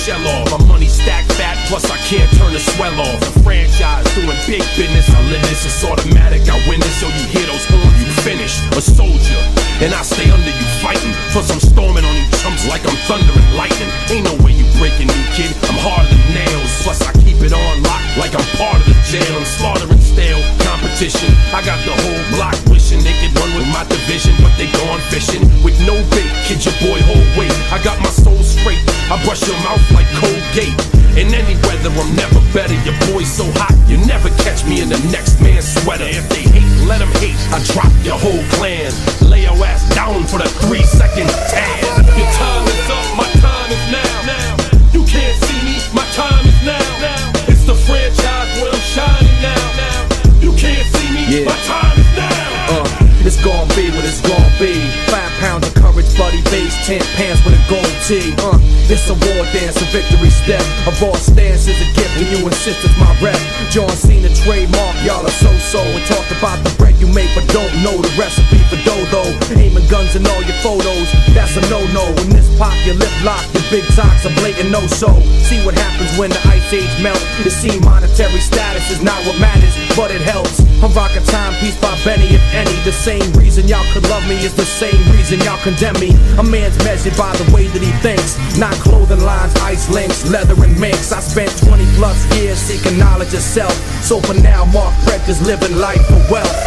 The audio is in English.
shell off. My money stacked fat, plus I can't turn the swell off. The franchise doing big business, I live this, it's automatic, I win this. So you hear those horns, you finish. A soldier, and I stay under you fighting. Plus I'm storming on you chumps like I'm thunder and lightning. Ain't no way you breaking me, kid, I'm harder than nails. Plus I keep it on lock like I'm part of the jail. I'm slaughtering stale competition. I got the whole block wishing they could run with my division, but they gone fishing with no bait. Kid, your boy hold weight. I got my soul straight, I brush your mouth like Colgate. In any weather, I'm never better. Your boy's so hot, you never catch me in the next man's sweater. If they hate, let them hate. I drop your whole clan. Lay your ass down for the 3-second tan. Your time is up, my time is now. You can't see me, my time is now. It's the franchise where I'm shining now. You can't see me, my time is now. It's gon' be what it's gon' be. 5 pounds of courage, buddy base, 10 pants with a gold tee. It's a war dance, a victory step. A raw stance is a gift, and you insist it's my rep. John Cena trademark, y'all are so-so. And talk about the bread you make, but don't know the recipe for dough. Aiming guns in all your photos, that's a no-no. When this pop, your lip lock, your big talks are blatant no-so. See what happens when the ice age melts. You see monetary status is not what matters, but it helps. I'm rocking Timepiece by Benny, if any. The same reason y'all could love me is the same reason y'all condemn me. A man's measured by the way that he thinks, not clothing lines, ice links, leather and minks. I spent 20+ years seeking knowledge of self. So for now, Mark Fred is living life for wealth.